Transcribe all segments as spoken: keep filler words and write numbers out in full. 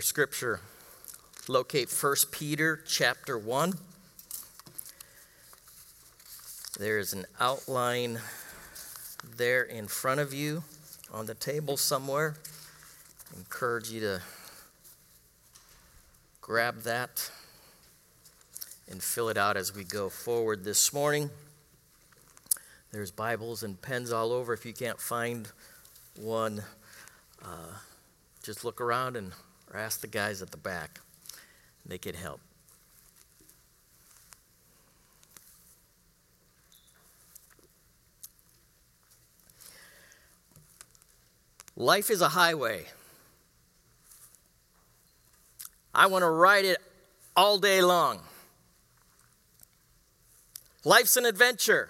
your scripture, locate First Peter chapter one. There's an outline there in front of you on the table somewhere. I encourage you to grab that and fill it out as we go forward this morning. There's Bibles and pens all over. If you can't find one, uh, just look around and or ask the guys at the back. They can help. Life is a highway. I want to ride it all day long. Life's an adventure.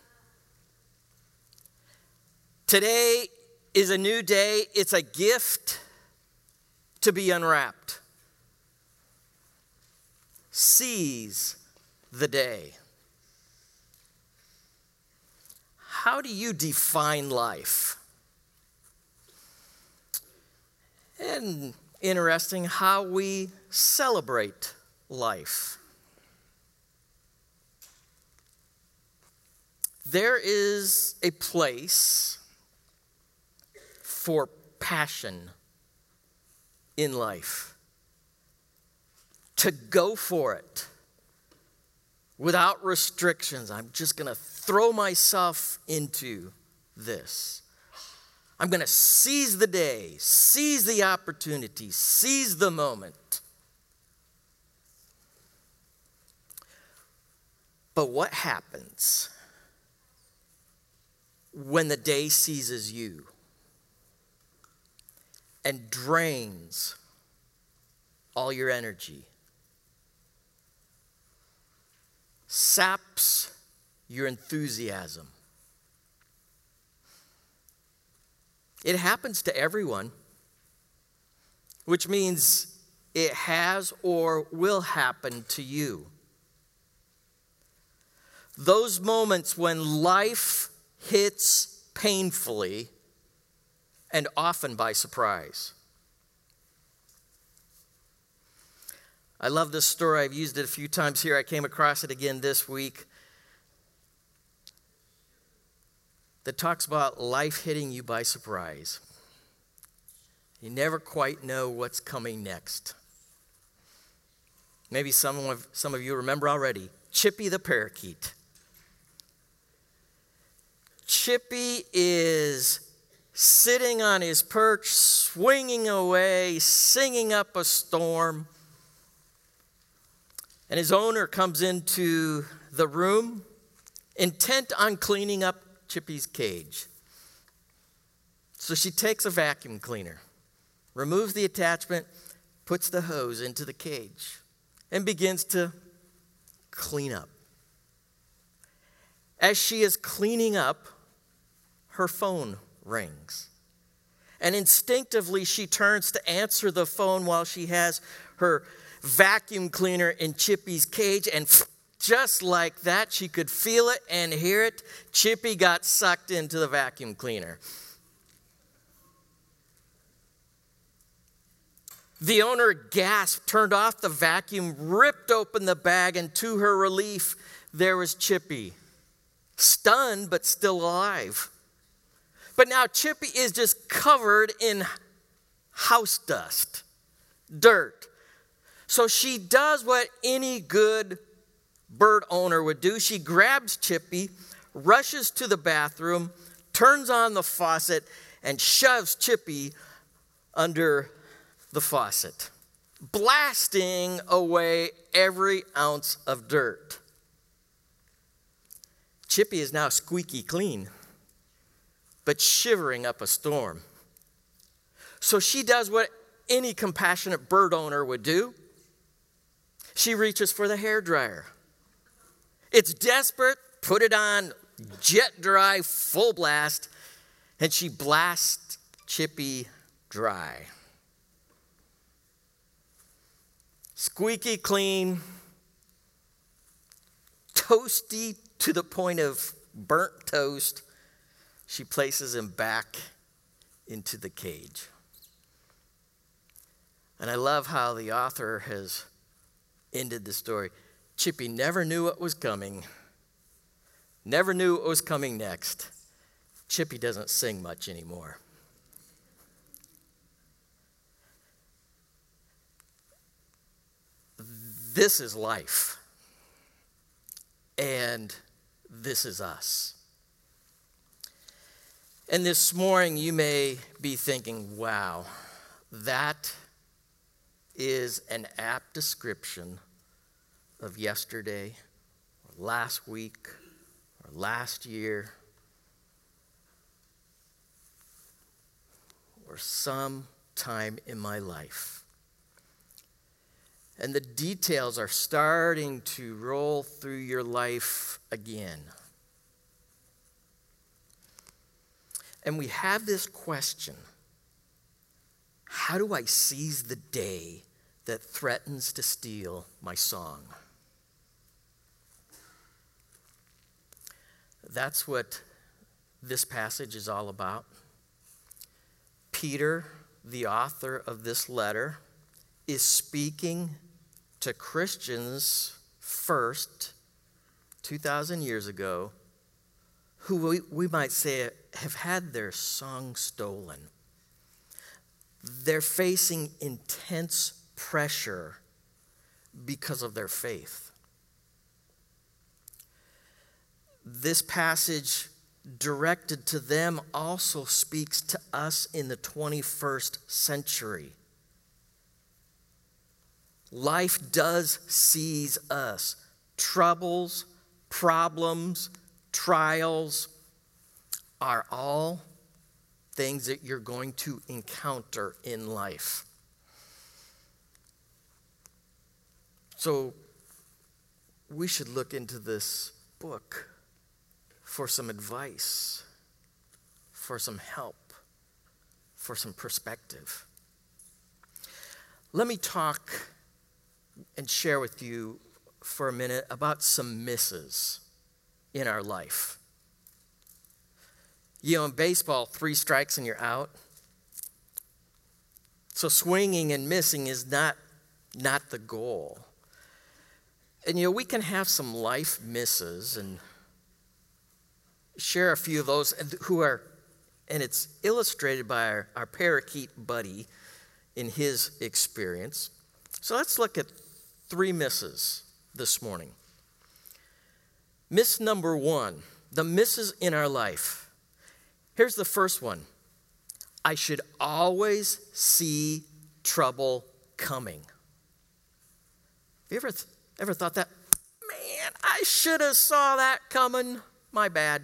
Today is a new day. It's a gift to be unwrapped. Seize the day. How do you define life? And interesting how we celebrate life. There is a place for passion in life. To go for it without restrictions. I'm just going to throw myself into this. I'm going to seize the day, seize the opportunity, seize the moment. But what happens when the day seizes you and drains all your energy, saps your enthusiasm? It happens to everyone, which means it has or will happen to you. Those moments when life hits painfully and often by surprise. I love this story. I've used it a few times here. I came across it again this week. That talks about life hitting you by surprise. You never quite know what's coming next. Maybe some of, some of you remember already. Chippy the parakeet. Chippy is sitting on his perch, swinging away, singing up a storm. And his owner comes into the room, intent on cleaning up Chippy's cage. So she takes a vacuum cleaner, removes the attachment, puts the hose into the cage, and begins to clean up. As she is cleaning up, her phone rings. And instinctively, she turns to answer the phone while she has her vacuum cleaner in Chippy's cage, and just like that, she could feel it and hear it. Chippy got sucked into the vacuum cleaner. The owner gasped, turned off the vacuum, ripped open the bag, and to her relief, there was Chippy. Stunned, but still alive. But now Chippy is just covered in house dust, dirt. So she does what any good bird owner would do. She grabs Chippy, rushes to the bathroom, turns on the faucet, and shoves Chippy under the faucet, blasting away every ounce of dirt. Chippy is now squeaky clean, but shivering up a storm. So she does what any compassionate bird owner would do. She reaches for the hairdryer. It's desperate, put it on jet dry, full blast, and she blasts Chippy dry. Squeaky clean, toasty to the point of burnt toast, she places him back into the cage. And I love how the author has ended the story. Chippy never knew what was coming, never knew what was coming next. Chippy doesn't sing much anymore. This is life. And this is us. And this morning you may be thinking, wow, that is an apt description of yesterday, or last week, or last year, or some time in my life. And the details are starting to roll through your life again. And we have this question: how do I seize the day that threatens to steal my song? That's what this passage is all about. Peter, the author of this letter, is speaking to Christians first, two thousand years ago, who we, we might say have had their song stolen. They're facing intense pressure because of their faith. This passage directed to them also speaks to us in the twenty-first century. Life does seize us. Troubles, problems, trials are all things that you're going to encounter in life. So we should look into this book for some advice, for some help, for some perspective. Let me talk and share with you for a minute about some misses in our life. You know, in baseball, three strikes and you're out. So swinging and missing is not, not the goal. And, you know, we can have some life misses and share a few of those who are, and it's illustrated by our, our parakeet buddy in his experience. So let's look at three misses this morning. Miss number one, the misses in our life. Here's the first one. I should always see trouble coming. Have you ever, ever thought that? Man, I should have saw that coming. My bad.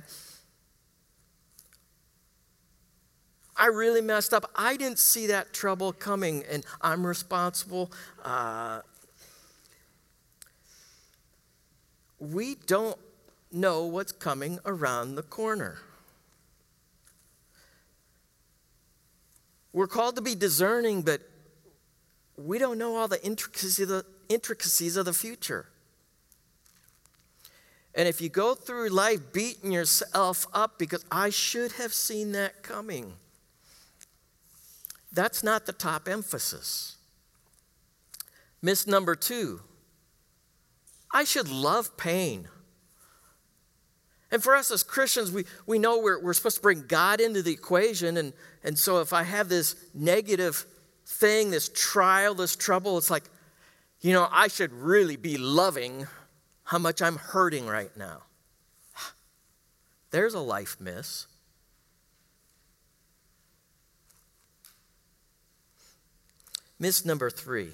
I really messed up. I didn't see that trouble coming, and I'm responsible. Uh, we don't know what's coming around the corner. We're called to be discerning, but we don't know all the intricacies of the, intricacies of the future. And if you go through life beating yourself up because I should have seen that coming, that's not the top emphasis. Miss number two, I should love pain. And for us as Christians, we, we know we're, we're supposed to bring God into the equation. And, and so if I have this negative thing, this trial, this trouble, it's like, you know, I should really be loving how much I'm hurting right now. There's a life miss. Miss number three,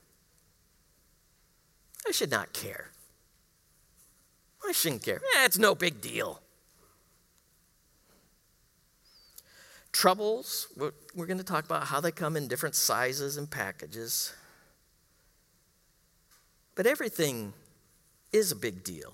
I should not care. I shouldn't care. Eh, it's no big deal. Troubles, we're, we're going to talk about how they come in different sizes and packages. But everything is a big deal.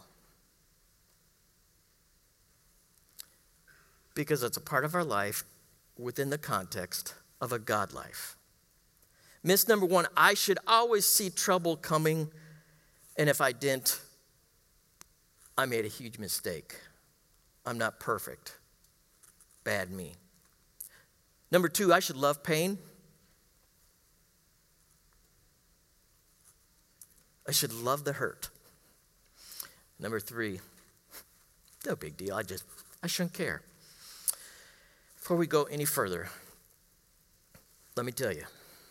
Because it's a part of our life within the context of a God life. Miss number one, I should always see trouble coming, and if I didn't, I made a huge mistake. I'm not perfect. Bad me. Number two, I should love pain. I should love the hurt. Number three, no big deal. I just, I shouldn't care. Before we go any further, let me tell you,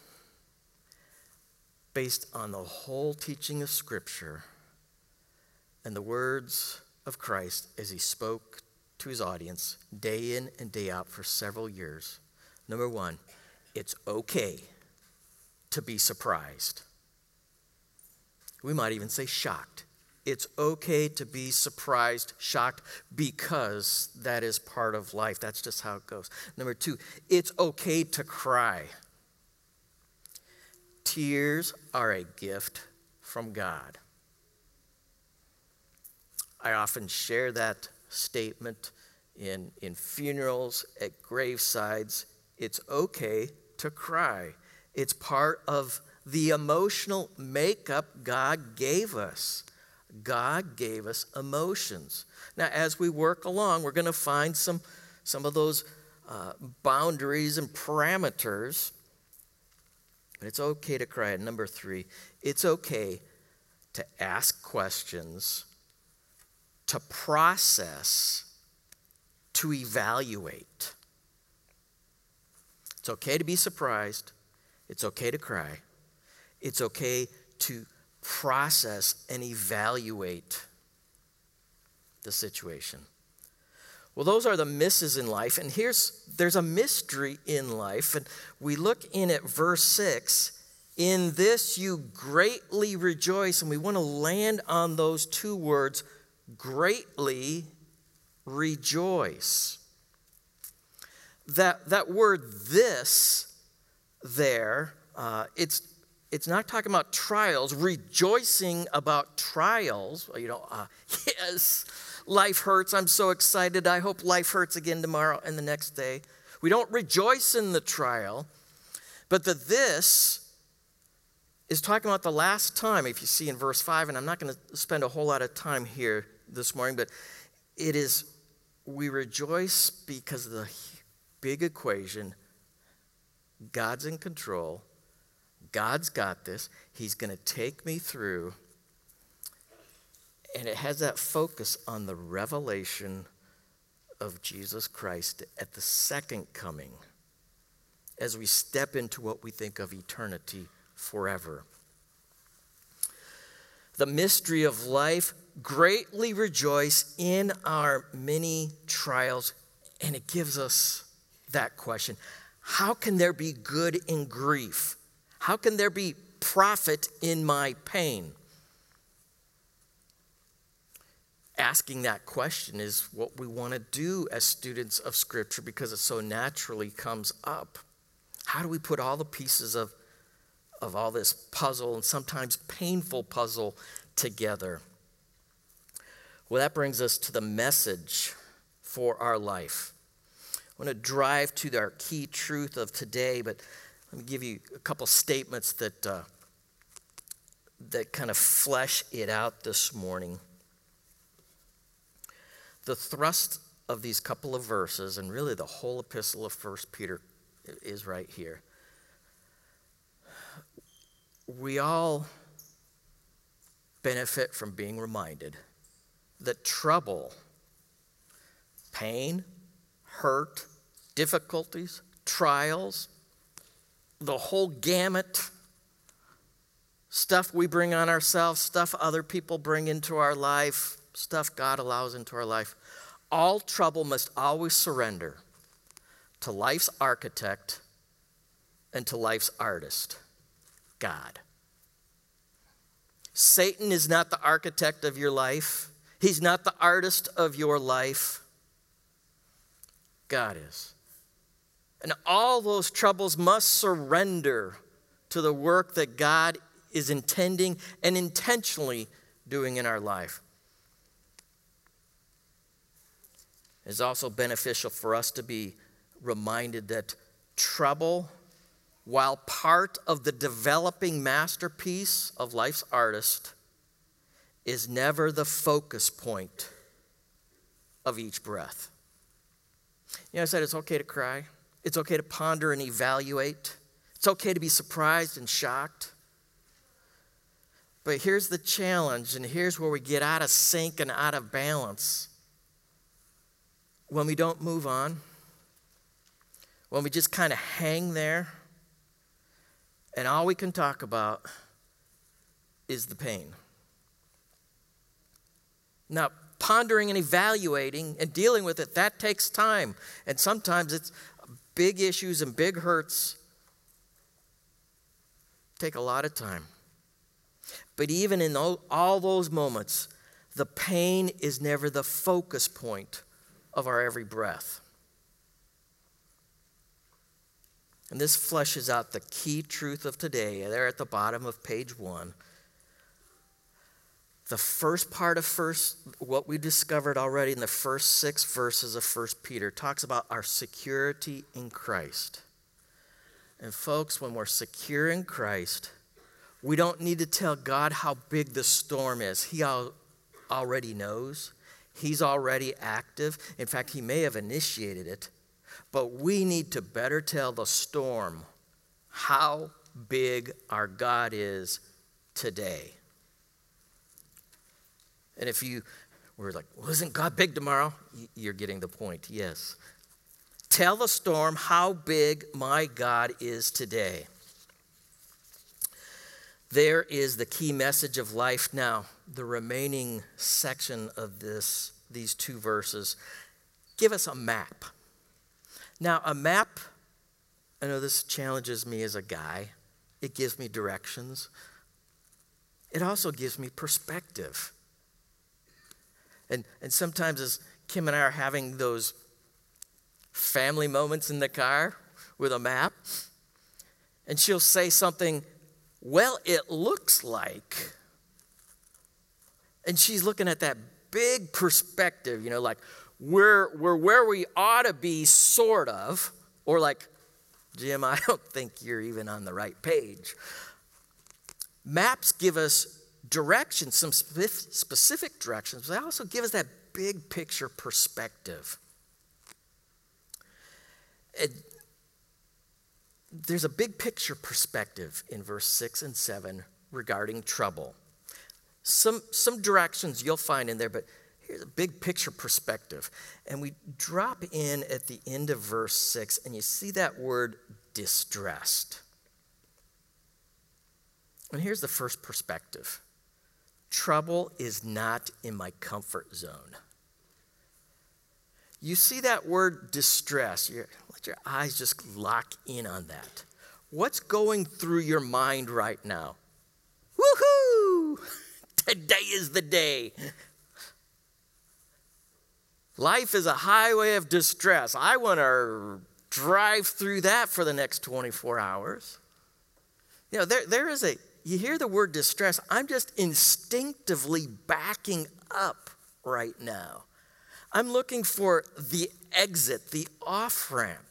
based on the whole teaching of Scripture and the words of Christ as he spoke to his audience day in and day out for several years, number one, it's okay to be surprised. We might even say shocked. It's okay to be surprised, shocked, because that is part of life. That's just how it goes. Number two, it's okay to cry. Tears are a gift from God. I often share that statement in, in funerals, at gravesides. It's okay to cry. It's part of the emotional makeup God gave us. God gave us emotions. Now, as we work along, we're going to find some, some of those uh, boundaries and parameters. But it's okay to cry. And number three, it's okay to ask questions, to process, to evaluate. It's okay to be surprised. It's okay to cry. It's okay to process and evaluate the situation. Well, those are the misses in life. And here's, there's a mystery in life. And we look in at verse six. In this you greatly rejoice. And we want to land on those two words, greatly rejoice. That, that word this there, uh, it's It's not talking about trials, rejoicing about trials. You know, uh, yes, life hurts. I'm so excited. I hope life hurts again tomorrow and the next day. We don't rejoice in the trial. But the this is talking about the last time, if you see in verse five, and I'm not going to spend a whole lot of time here this morning, but it is, we rejoice because of the big equation. God's in control. God's got this. He's going to take me through. And it has that focus on the revelation of Jesus Christ at the second coming as we step into what we think of eternity forever. The mystery of life, greatly rejoice in our many trials. And it gives us that question. How can there be good in grief? How can there be profit in my pain? Asking that question is what we want to do as students of Scripture because it so naturally comes up. How do we put all the pieces of, of all this puzzle and sometimes painful puzzle together? Well, that brings us to the message for our life. I want to drive to our key truth of today, but let me give you a couple statements that uh, that kind of flesh it out this morning. The thrust of these couple of verses, and really the whole epistle of First Peter, is right here. We all benefit from being reminded that trouble, pain, hurt, difficulties, trials, the whole gamut, stuff we bring on ourselves, stuff other people bring into our life, stuff God allows into our life, all trouble must always surrender to life's architect and to life's artist, God. Satan is not the architect of your life. He's not the artist of your life. God is. And all those troubles must surrender to the work that God is intending and intentionally doing in our life. It's also beneficial for us to be reminded that trouble, while part of the developing masterpiece of life's artist, is never the focus point of each breath. You know, I said it's okay to cry. It's okay to ponder and evaluate. It's okay to be surprised and shocked. But here's the challenge, and here's where we get out of sync and out of balance. When we don't move on, when we just kind of hang there, and all we can talk about is the pain. Now, pondering and evaluating and dealing with it, that takes time. And sometimes it's big issues and big hurts take a lot of time. But even in all, all those moments, the pain is never the focus point of our every breath. And this fleshes out the key truth of today. There at the bottom of page one. The first part of first, what we discovered already in the first six verses of First Peter talks about our security in Christ. And folks, when we're secure in Christ, we don't need to tell God how big the storm is. He al- already knows. He's already active. In fact, he may have initiated it. But we need to better tell the storm how big our God is today. And if you were like, well, isn't God big tomorrow? You're getting the point, yes. Tell the storm how big my God is today. There is the key message of life now. The remaining section of this, these two verses, give us a map. Now, a map, I know this challenges me as a guy. It gives me directions. It also gives me perspective. And, and sometimes as Kim and I are having those family moments in the car with a map, and she'll say something, well, it looks like, and she's looking at that big perspective, you know, like, We're, we're where we ought to be, sort of. Or like, Jim, I don't think you're even on the right page. Maps give us directions, some spe- specific directions, but they also give us that big picture perspective. It, there's a big picture perspective in verse six and seven regarding trouble. Some, some directions you'll find in there, but here's a big picture perspective. And we drop in at the end of verse six, and you see that word distressed. And here's the first perspective. Trouble is not in my comfort zone. You see that word distress. You're, let your eyes just lock in on that. What's going through your mind right now? Woohoo! Today is the day. Life is a highway of distress. I want to drive through that for the next twenty-four hours. You know, there, there is a, you hear the word distress, I'm just instinctively backing up right now. I'm looking for the exit, the off-ramp.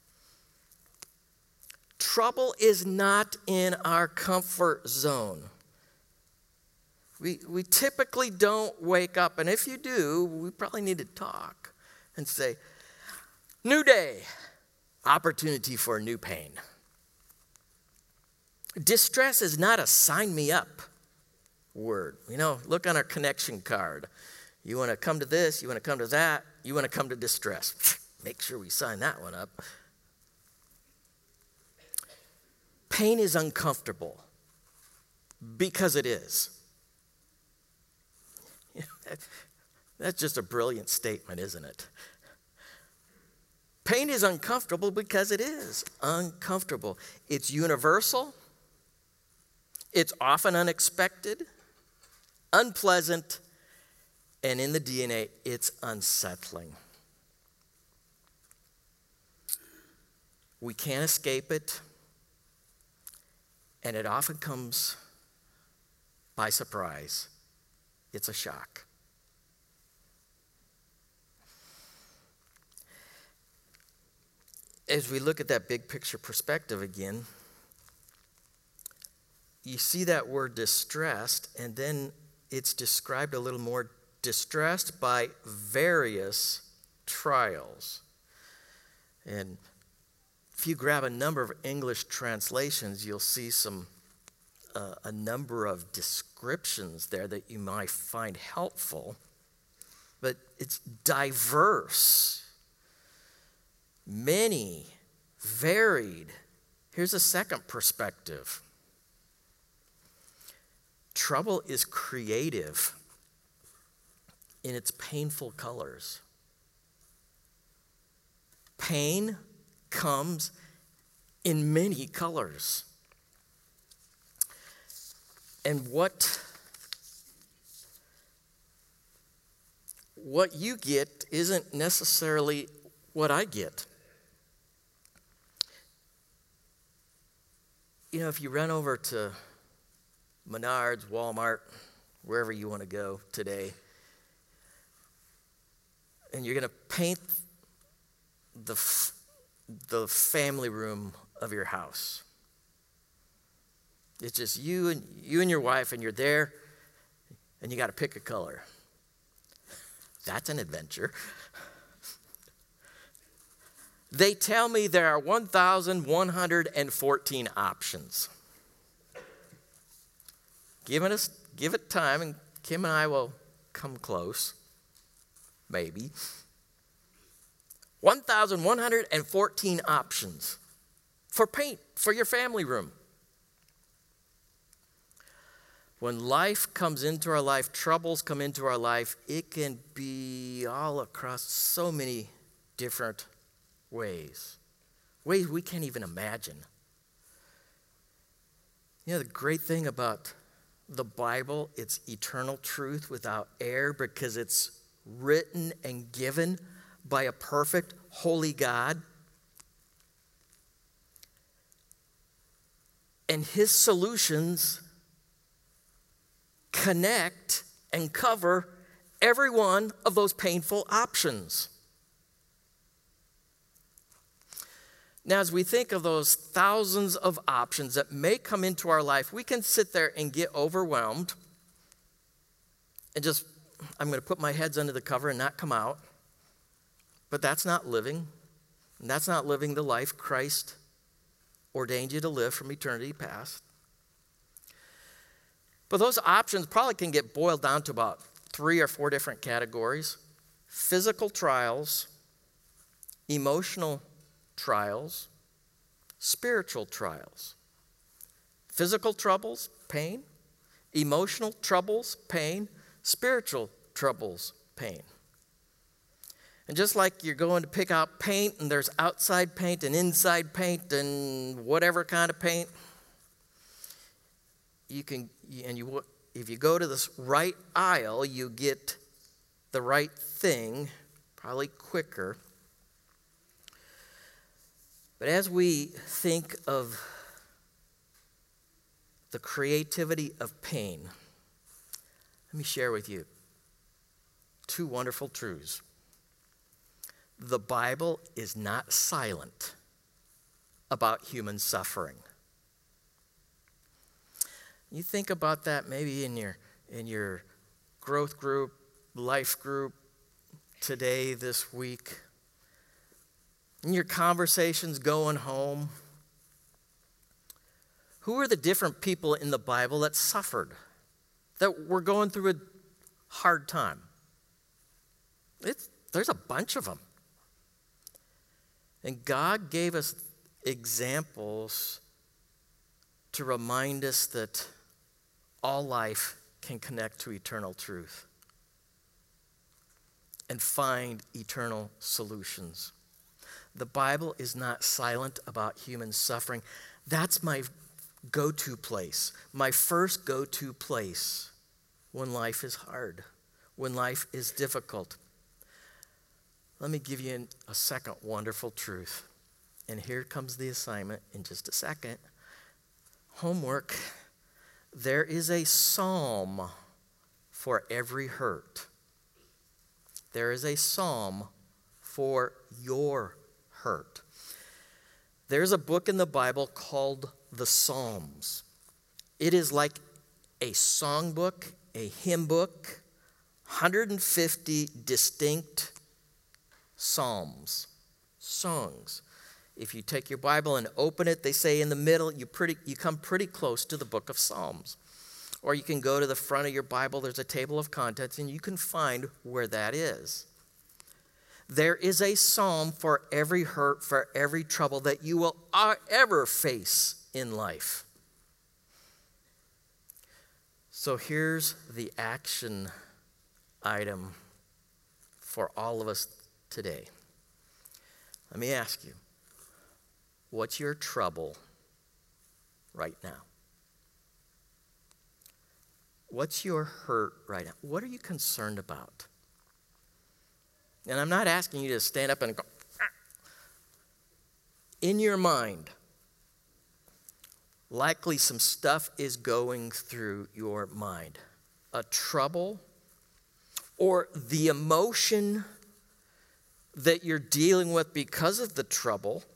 Trouble is not in our comfort zone. We, we typically don't wake up, and if you do, we probably need to talk and say, new day, opportunity for new pain. Distress is not a sign me up word. You know, look on our connection card. You want to come to this, you want to come to that, you want to come to distress. Make sure we sign that one up. Pain is uncomfortable because it is. That's just a brilliant statement, isn't it? Pain is uncomfortable because it is uncomfortable. It's universal. It's often unexpected, unpleasant, and in the D N A, it's unsettling. We can't escape it, and it often comes by surprise. It's a shock. As we look at that big picture perspective again, you see that word distressed, and then it's described a little more, distressed by various trials. And if you grab a number of English translations, you'll see some a, a number of descriptions there that you might find helpful, but it's diverse, many, varied. Here's a second perspective. Trouble is creative in its painful colors. Pain comes in many colors. And what, what you get isn't necessarily what I get. You know, if you run over to Menards, Walmart, wherever you want to go today, and you're going to paint the, f- the family room of your house. It's just you and you and your wife, and you're there, and you got to pick a color. That's an adventure. They tell me there are one thousand one hundred fourteen options. Give it, us, give it time, and Kim and I will come close. Maybe. one thousand one hundred fourteen options for paint for your family room. When life comes into our life, troubles come into our life, it can be all across so many different ways. Ways we can't even imagine. You know, the great thing about the Bible, it's eternal truth without error because it's written and given by a perfect, holy God. And his solutions connect and cover every one of those painful options. Now, as we think of those thousands of options that may come into our life, we can sit there and get overwhelmed and just, I'm going to put my heads under the cover and not come out. But that's not living. And that's not living the life Christ ordained you to live from eternity past. But those options probably can get boiled down to about three or four different categories. Physical trials, emotional trials, spiritual trials. Physical troubles, pain. Emotional troubles, pain. Spiritual troubles, pain. And just like you're going to pick out paint and there's outside paint and inside paint and whatever kind of paint, you can, and you, if you go to this right aisle, you get the right thing probably quicker. But as we think of the creativity of pain, let me share with you two wonderful truths. The Bible is not silent about human suffering. You think about that maybe in your in your growth group, life group today, this week. In your conversations going home. Who are the different people in the Bible that suffered? That were going through a hard time? It's, there's a bunch of them. And God gave us examples to remind us that all life can connect to eternal truth and find eternal solutions. The Bible is not silent about human suffering. That's my go-to place, my first go-to place when life is hard, when life is difficult. Let me give you a second wonderful truth. And here comes the assignment in just a second. Homework. There is a psalm for every hurt. There is a psalm for your hurt. There's a book in the Bible called the Psalms. It is like a songbook, a hymn book, one hundred fifty distinct psalms, songs. If you take your Bible and open it, they say in the middle, you pretty you come pretty close to the book of Psalms. Or you can go to the front of your Bible, there's a table of contents, and you can find where that is. There is a psalm for every hurt, for every trouble that you will ever face in life. So here's the action item for all of us today. Let me ask you, what's your trouble right now? What's your hurt right now? What are you concerned about? And I'm not asking you to stand up and go, ah. In your mind, likely some stuff is going through your mind. A trouble or the emotion that you're dealing with because of the trouble.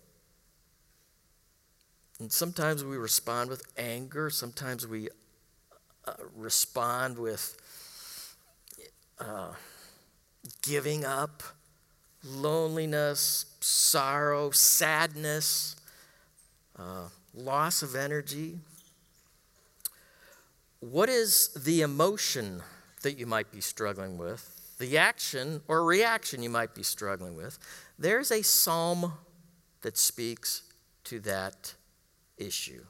And sometimes we respond with anger. Sometimes we uh, respond with uh, giving up, loneliness, sorrow, sadness, uh, loss of energy. What is the emotion that you might be struggling with? The action or reaction you might be struggling with? There's a psalm that speaks to that issue.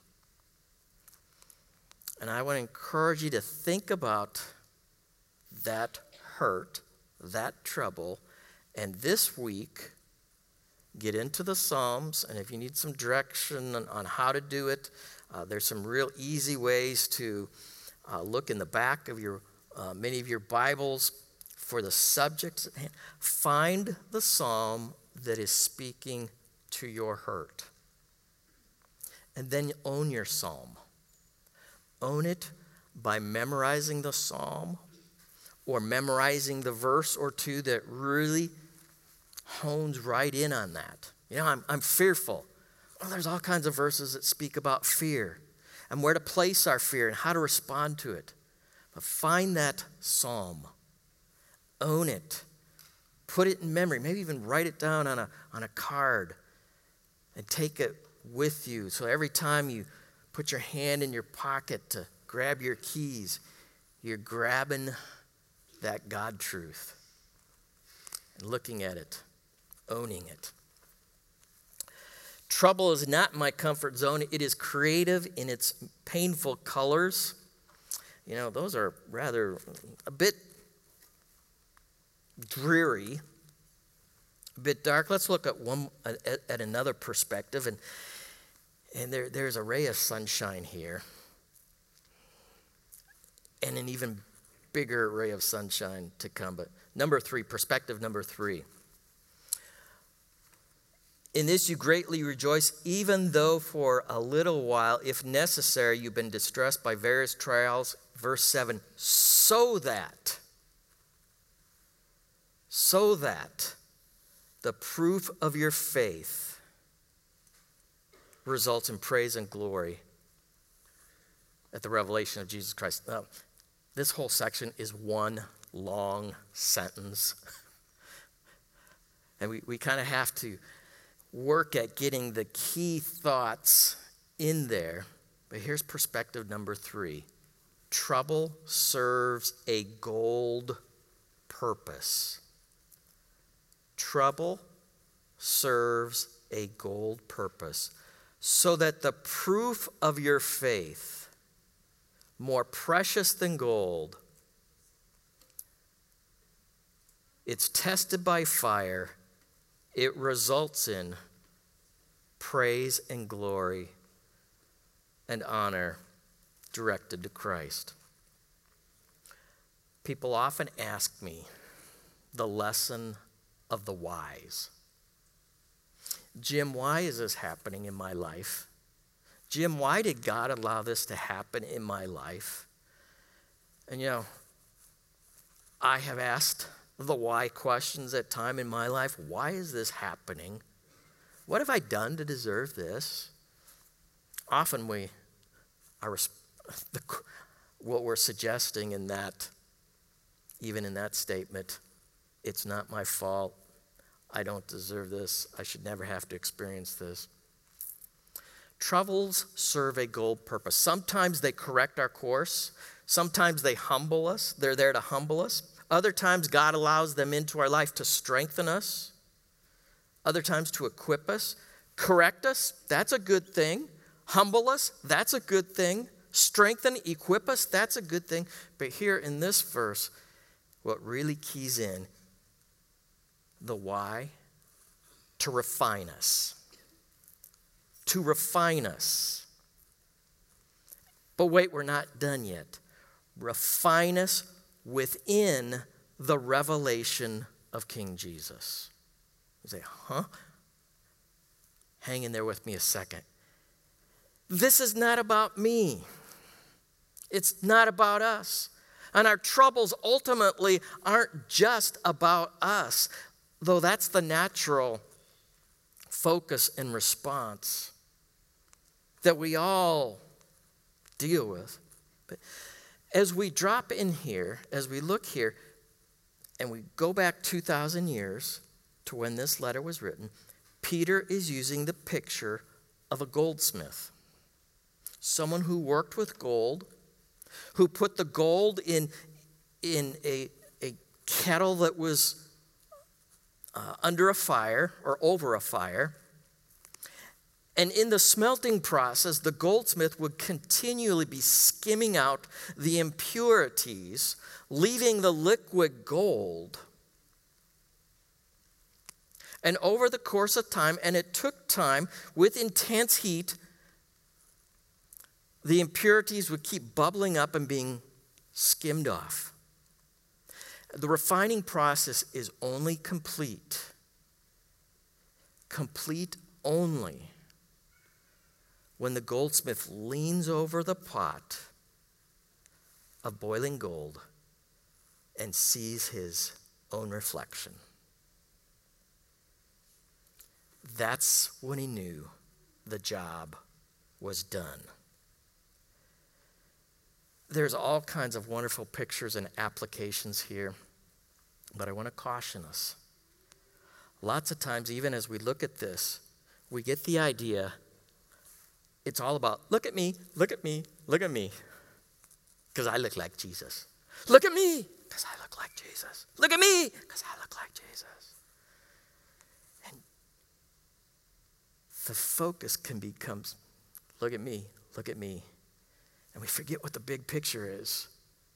And I want to encourage you to think about that hurt, that trouble, and this week, get into the Psalms, and if you need some direction on, on how to do it, uh, there's some real easy ways to uh, look in the back of your uh, many of your Bibles for the subjects at hand. Find the Psalm that is speaking to your hurt. And then own your Psalm. Own it by memorizing the Psalm or memorizing the verse or two that really hones right in on that. You know, I'm, I'm fearful. Well, there's all kinds of verses that speak about fear and where to place our fear and how to respond to it. But find that psalm. Own it. Put it in memory. Maybe even write it down on a, on a card and take it with you. So every time you put your hand in your pocket to grab your keys, you're grabbing that God truth and looking at it, owning it. Trouble is not my comfort zone. It is creative in its painful colors. You know, those are rather a bit dreary, a bit dark. Let's look at one at, at another perspective, and and there there's a ray of sunshine here, and an even bigger ray of sunshine to come. But number three, perspective number three. In this you greatly rejoice, even though for a little while, if necessary, you've been distressed by various trials. Verse seven, so that, so that the proof of your faith results in praise and glory at the revelation of Jesus Christ. Now, this whole section is one long sentence. And we, we kind of have to work at getting the key thoughts in there. But here's perspective number three. Trouble serves a gold purpose. Trouble serves a gold purpose, so that the proof of your faith, more precious than gold, it's tested by fire, it results in praise and glory and honor directed to Christ. People often ask me the lesson of the whys. Jim, why is this happening in my life? Jim, why did God allow this to happen in my life? And you know, I have asked the why questions at time in my life. Why is this happening? What have I done to deserve this? Often we are the, what we're suggesting in that, even in that statement, it's not my fault. I don't deserve this. I should never have to experience this. Troubles serve a goal purpose. Sometimes they correct our course. Sometimes they humble us. They're there to humble us. Other times God allows them into our life to strengthen us. Other times to equip us. Correct us, that's a good thing. Humble us, that's a good thing. Strengthen, equip us, that's a good thing. But here in this verse, what really keys in, the why, to refine us. To refine us. But wait, we're not done yet. Refine us within the revelation of King Jesus. You say, huh? Hang in there with me a second. This is not about me. It's not about us. And our troubles ultimately aren't just about us, though that's the natural focus and response that we all deal with. But as we drop in here, as we look here, and we go back two thousand years to when this letter was written, Peter is using the picture of a goldsmith. Someone who worked with gold, who put the gold in, in a, a kettle that was uh, under a fire or over a fire. And in the smelting process, the goldsmith would continually be skimming out the impurities, leaving the liquid gold. And over the course of time, and it took time, with intense heat, the impurities would keep bubbling up and being skimmed off. The refining process is only complete. Complete only when the goldsmith leans over the pot of boiling gold and sees his own reflection. That's when he knew the job was done. There's all kinds of wonderful pictures and applications here, but I want to caution us. Lots of times, even as we look at this, we get the idea it's all about, look at me, look at me, look at me, because I look like Jesus. Look at me, because I look like Jesus. Look at me, because I look like Jesus. And the focus can become, look at me, look at me. And we forget what the big picture is.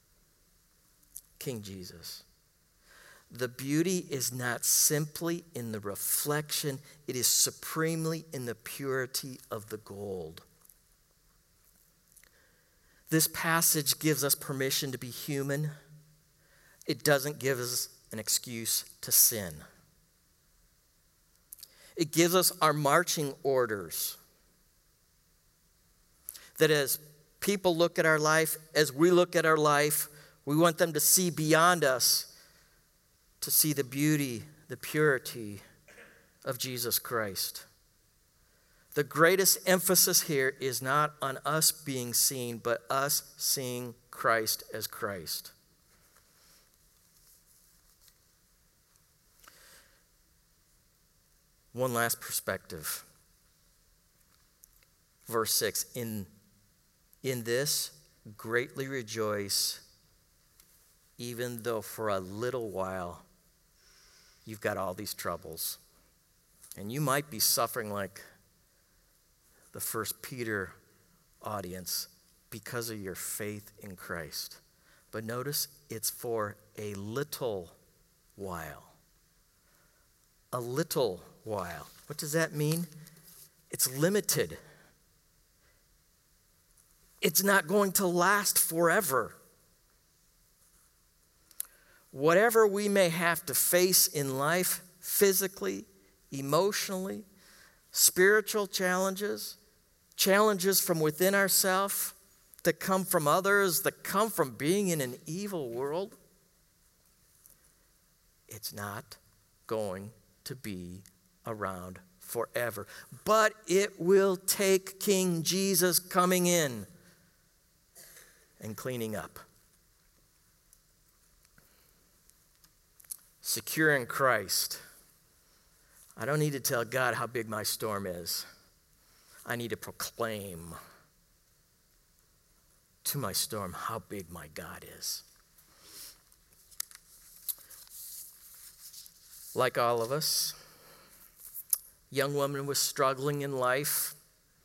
King Jesus. The beauty is not simply in the reflection, it is supremely in the purity of the gold. This passage gives us permission to be human. It doesn't give us an excuse to sin. It gives us our marching orders. That as people look at our life, as we look at our life, we want them to see beyond us, to see the beauty, the purity of Jesus Christ. The greatest emphasis here is not on us being seen, but us seeing Christ as Christ. One last perspective. Verse six, in, in this greatly rejoice, even though for a little while you've got all these troubles. And you might be suffering like the First Peter audience because of your faith in Christ. But notice it's for a little while. A little while. What does that mean? It's limited. It's not going to last forever. Whatever we may have to face in life, physically, emotionally, spiritual challenges, challenges from within ourselves that come from others, that come from being in an evil world, it's not going to be around forever. But it will take King Jesus coming in and cleaning up. Secure in Christ, I don't need to tell God how big my storm is. I need to proclaim to my storm how big my God is. Like all of us, young woman was struggling in life,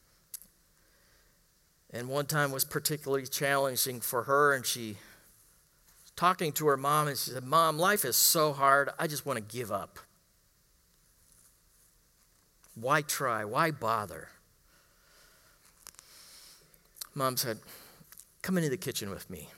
and one time was particularly challenging for her, and she was talking to her mom, and she said, "Mom, life is so hard, I just want to give up. Why try? Why bother?" Mom said, "Come into the kitchen with me."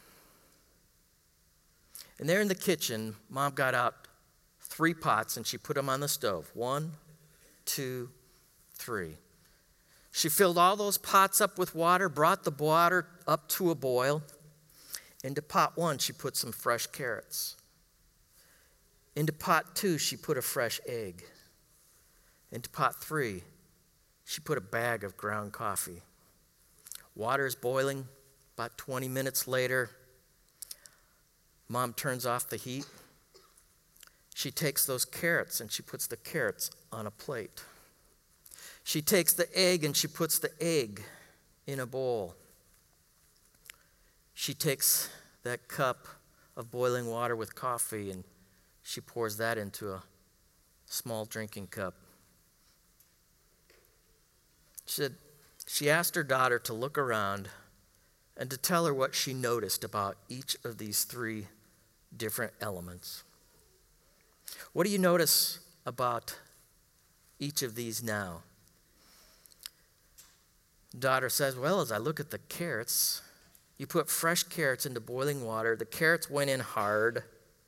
And there in the kitchen, Mom got out three pots and she put them on the stove. One, two, three. She filled all those pots up with water, brought the water up to a boil. Into pot one, she put some fresh carrots. Into pot two, she put a fresh egg. Into pot three, she put a bag of ground coffee. Water is boiling. About twenty minutes later, Mom turns off the heat. She takes those carrots and she puts the carrots on a plate. She takes the egg and she puts the egg in a bowl. She takes that cup of boiling water with coffee and she pours that into a small drinking cup. She said, she asked her daughter to look around and to tell her what she noticed about each of these three different elements. What do you notice about each of these now? Daughter says, "Well, as I look at the carrots, you put fresh carrots into boiling water. The carrots went in hard,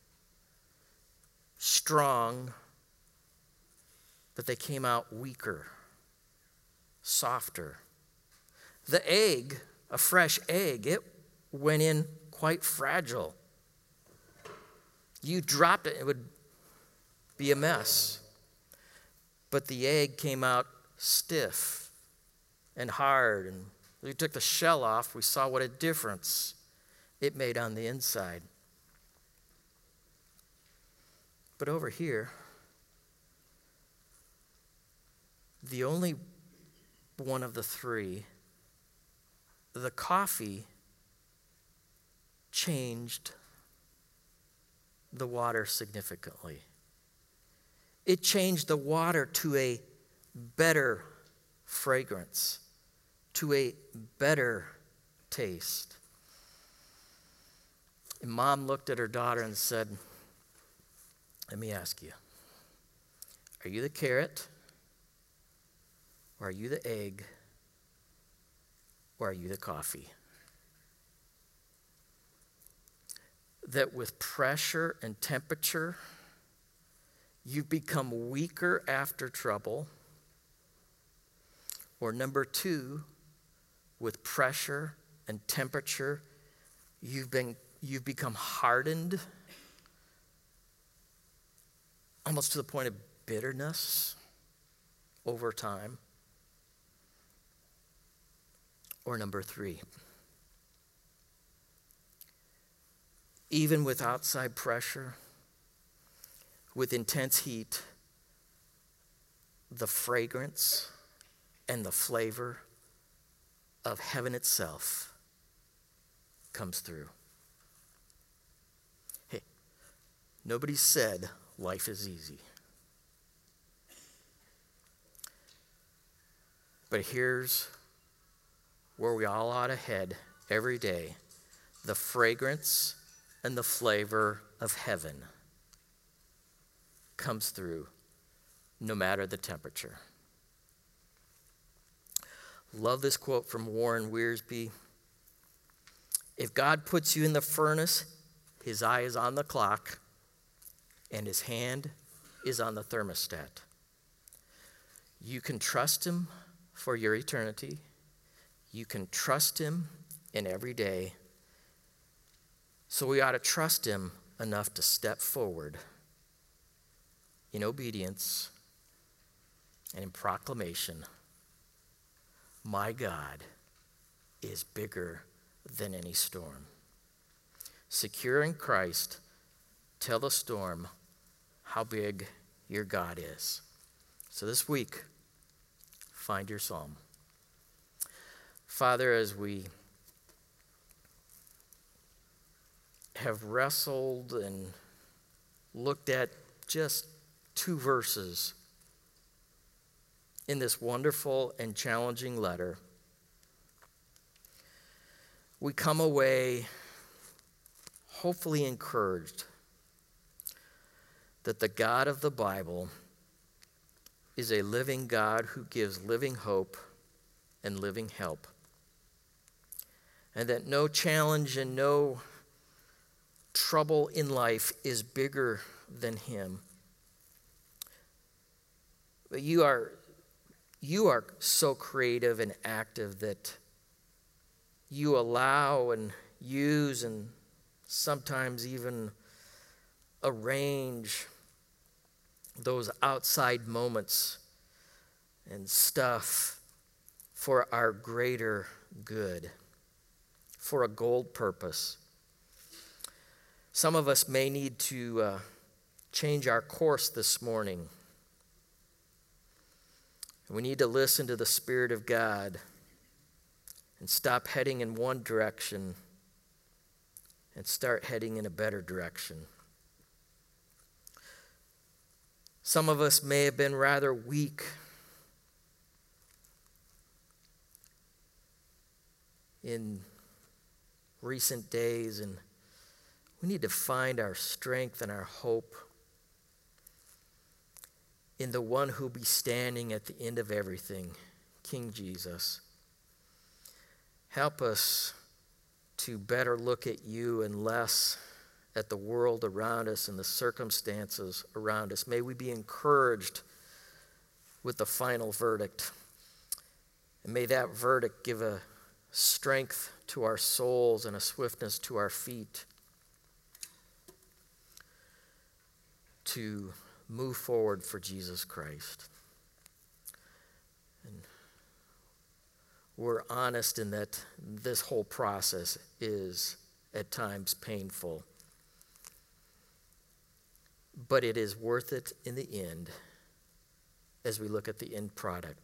strong, but they came out weaker, softer. The egg, a fresh egg, it went in quite fragile. You dropped it, it would be a mess. But the egg came out stiff and hard, and we took the shell off, we saw what a difference it made on the inside. But over here, the only one of the three, the coffee changed the water significantly. It changed the water to a better fragrance, to a better taste. And Mom looked at her daughter and said, "Let me ask you, are you the carrot, or are you the egg, or are you the coffee?" That with pressure and temperature, you become weaker after trouble. Or number two, with pressure and temperature, you've been you've become hardened, almost to the point of bitterness over time. Or number three, even with outside pressure, with intense heat, the fragrance and the flavor of heaven itself comes through. Hey, nobody said life is easy. But here's where we all ought to head every day: the fragrance and the flavor of heaven comes through no matter the temperature. Love this quote from Warren Wiersbe. If God puts you in the furnace, his eye is on the clock and his hand is on the thermostat. You can trust him for your eternity. You can trust him in every day. So we ought to trust him enough to step forward in obedience and in proclamation. My God is bigger than any storm. Secure in Christ, tell the storm how big your God is. So this week, find your psalm. Father, as we have wrestled and looked at just two verses in this wonderful and challenging letter, we come away hopefully encouraged that the God of the Bible is a living God who gives living hope and living help, and that no challenge and no trouble in life is bigger than him. But you are you are so creative and active that you allow and use and sometimes even arrange those outside moments and stuff for our greater good, for a gold purpose. Some of us may need to uh, change our course this morning. We need to listen to the Spirit of God and stop heading in one direction and start heading in a better direction. Some of us may have been rather weak in recent days, and we need to find our strength and our hope in the one who will be standing at the end of everything, King Jesus. Help us to better look at you and less at the world around us and the circumstances around us. May we be encouraged with the final verdict. And may that verdict give a strength to our souls and a swiftness to our feet to move forward for Jesus Christ. And we're honest in that this whole process is at times painful, but it is worth it in the end as we look at the end product.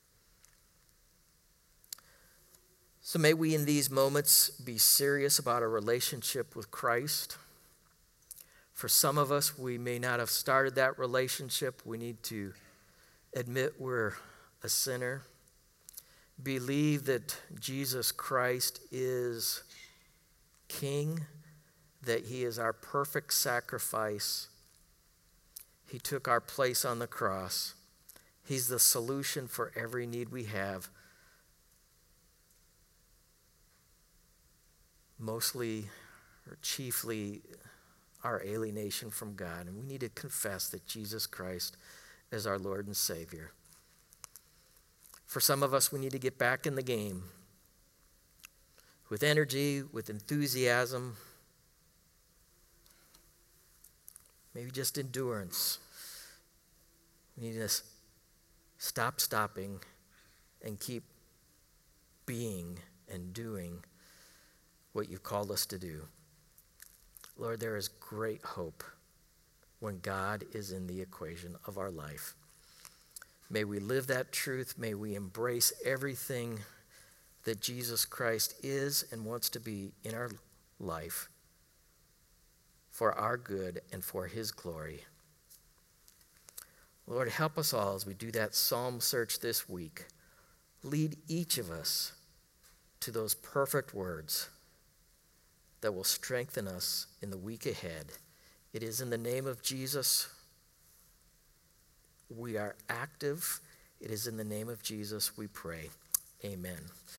So may we in these moments be serious about our relationship with Christ. For some of us, we may not have started that relationship. We need to admit we're a sinner. Believe that Jesus Christ is King, that he is our perfect sacrifice. He took our place on the cross. He's the solution for every need we have. Mostly or chiefly our alienation from God. And we need to confess that Jesus Christ is our Lord and Savior. For some of us, we need to get back in the game with energy, with enthusiasm, maybe just endurance. We need to stop stopping and keep being and doing what you've called us to do. Lord, there is great hope when God is in the equation of our life. May we live that truth. May we embrace everything that Jesus Christ is and wants to be in our life for our good and for his glory. Lord, help us all as we do that psalm search this week. Lead each of us to those perfect words that will strengthen us in the week ahead. It is in the name of Jesus we are active. It is in the name of Jesus we pray. Amen.